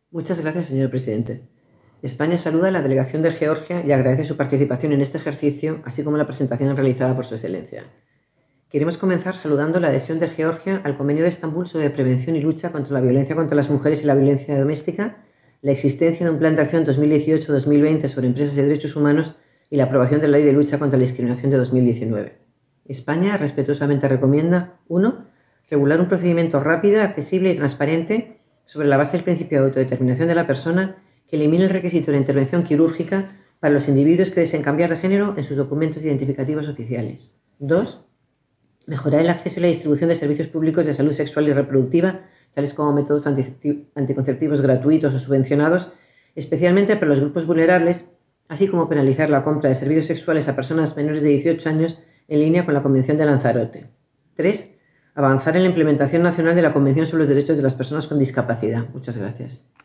Muchas gracias, señor presidente. España saluda a la delegación de Georgia y agradece su participación en este ejercicio, así como la presentación realizada por su excelencia. Queremos comenzar saludando la adhesión de Georgia al Convenio de Estambul sobre prevención y lucha contra la violencia contra las mujeres y la violencia doméstica, la existencia de un plan de acción 2018-2020 sobre empresas y derechos humanos y la aprobación de la Ley de Lucha contra la Discriminación de 2019. España respetuosamente recomienda 1. Regular un procedimiento rápido, accesible y transparente sobre la base del principio de autodeterminación de la persona que elimine el requisito de la intervención quirúrgica para los individuos que deseen cambiar de género en sus documentos identificativos oficiales. 2. Mejorar el acceso y la distribución de servicios públicos de salud sexual y reproductiva, tales como métodos anticonceptivos gratuitos o subvencionados, especialmente para los grupos vulnerables, así como penalizar la compra de servicios sexuales a personas menores de 18 años en línea con la Convención de Lanzarote. 3. Avanzar en la implementación nacional de la Convención sobre los Derechos de las Personas con Discapacidad. Muchas gracias.